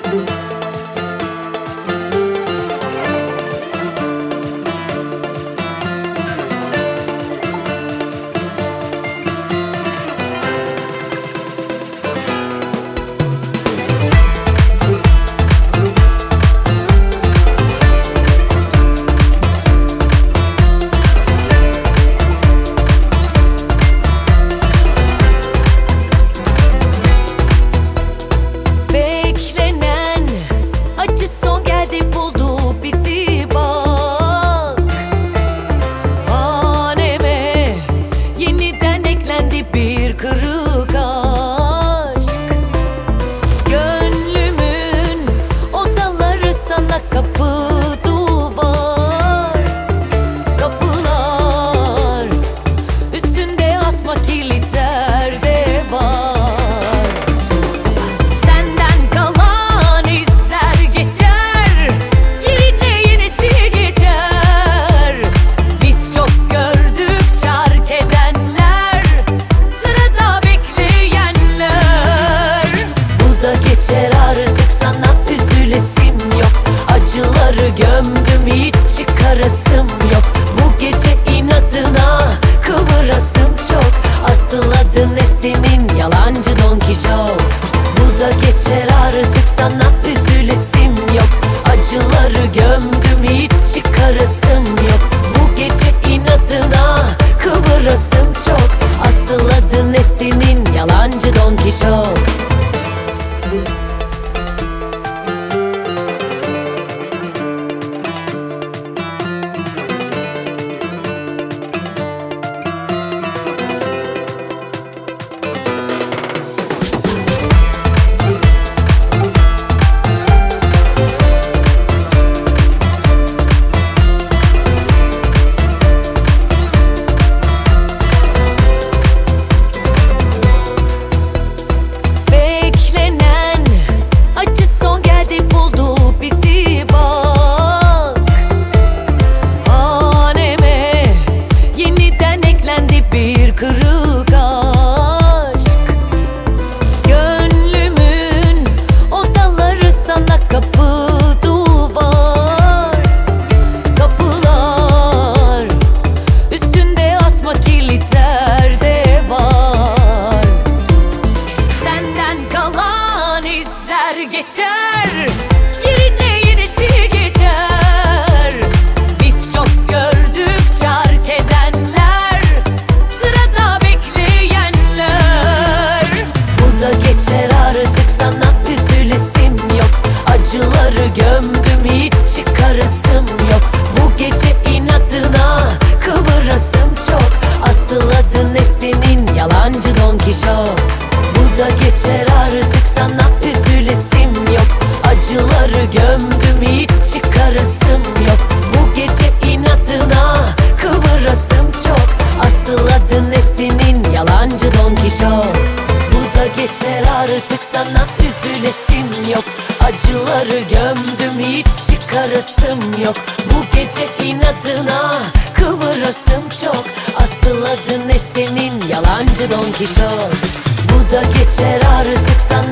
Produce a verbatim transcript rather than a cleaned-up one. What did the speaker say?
Acıları gömdüm, hiç çıkarasım yok. Bu gece inadına kıvırasım çok. Asıl adı ne senin yalancı Don Kişot? Bu da geçer artık, sana üzülesim yok. Acıları gömdüm, hiç çıkarasım yok. Bu gece inadına kıvırasım çok. Asıl adı ne senin yalancı Don Kişot? Kırık aşk, gönlümün odaları sana kapı duvar. Kapılar üstünde asma kilitler de var. Senden kalan izler geçer, yerine yenisi geçer. Biz çok gördük çark edenler, artık sana üzülesim yok. Acıları gömdüm, hiç çıkarasım yok. Bu gece inadına kıvırasım çok. Asıl adı ne senin yalancı Don Kişot? Bu da geçer artık, sana üzülesim yok. Acıları gömdüm, hiç çıkarasım yok. Bu gece inadına kıvırasım çok. Asıl adı ne senin yalancı Don Kişot? Geçer artık, sana üzülesim yok. Acıları gömdüm, hiç çıkarasım yok. Bu gece inadına kıvırasım çok. Asıl adı ne senin yalancı Don Kişot? Bu da geçer artık, sana